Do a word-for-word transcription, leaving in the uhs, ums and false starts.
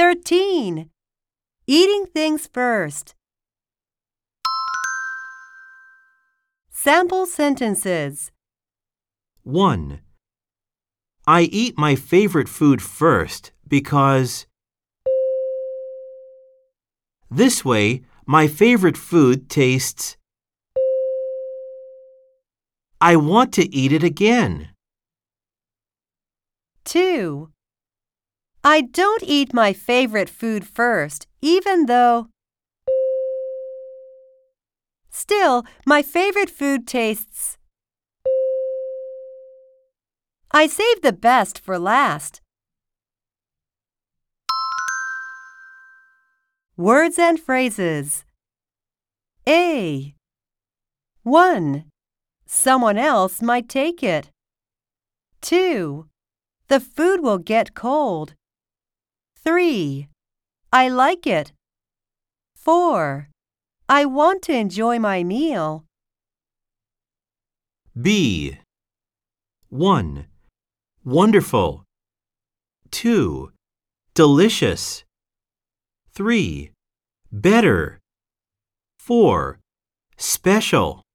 thirteen. Eating things first. Sample sentences. one. I eat my favorite food first because this way my favorite food tastes. I want to eat it again. two. I don't eat my favorite food first, even though. Still, my favorite food tastes. I save the best for last. Words and phrases. A. one. Someone else might take it. two. The food will get cold. three. I like it. four. I want to enjoy my meal. B. one. Wonderful. two. Delicious. three. Better. four. Special.